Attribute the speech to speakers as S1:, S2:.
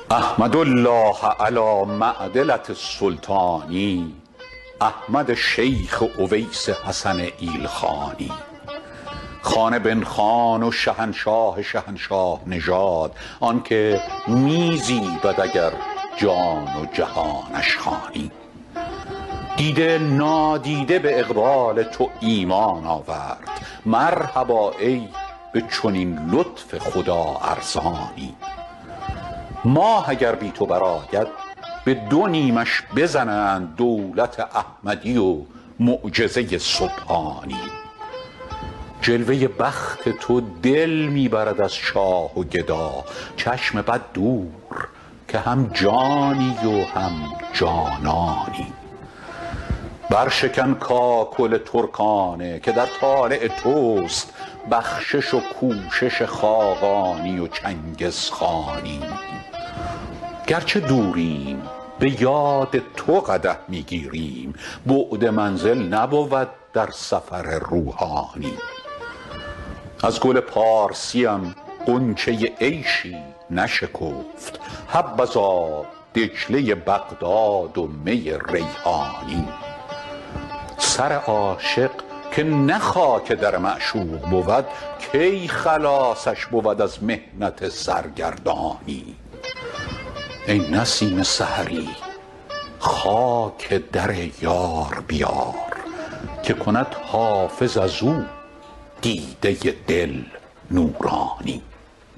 S1: احمد الله علی معدلة السلطانی، احمد شیخ اویس حسن ایلخانی. خان بن خان و شهنشاه نژاد، آنکه می زیبد اگر جان و جهانش خوانی. دیده نادیده به اقبال تو ایمان آورد، مرحبا ای به چنین لطف خدا ارزانی. ماه اگر بی تو برآید به دو نیمش بزنند دولت احمدی و معجزه سبحانی. جلوه بخت تو دل می برد از شاه و گدا، چشم بد دور که هم جانی و هم جانانی. برشکن کاکل ترکانه که در طالع توست بخشش و کوشش خاقانی و چنگزخانی. گرچه دوریم به یاد تو قدح می گیریم، بعد منزل نبود در سفر روحانی. از گل پارسیم غنچه عیشی نشکفت، حبذا دجله بغداد و می ریحانی. سر عاشق که نه خاک در معشوق بود، کی خلاصش بود از محنت سرگردانی. ای نسیم سحری خاک در یار بیار، که کند حافظ از او دیده دل نورانی.